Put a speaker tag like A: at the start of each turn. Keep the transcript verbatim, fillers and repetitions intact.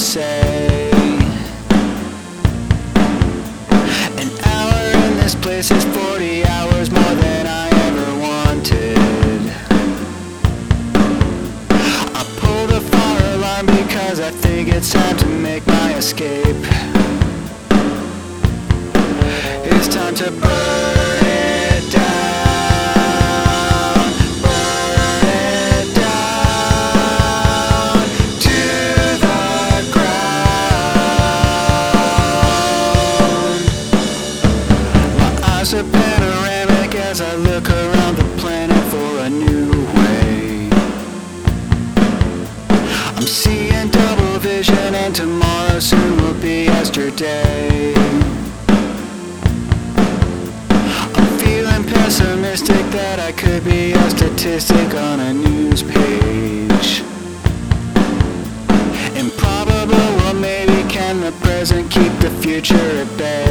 A: say. An hour in this place is forty hours more than I ever wanted. I pull the fire alarm because I think it's time to make my escape. It's time to burn it down, burn it down to the ground. My eyes are panoramic as I look around the planet for a new way. I'm seeing double vision and tomorrow soon will be yesterday. Pessimistic that I could be a statistic on a news page. Improbable, well maybe can the present keep the future at bay?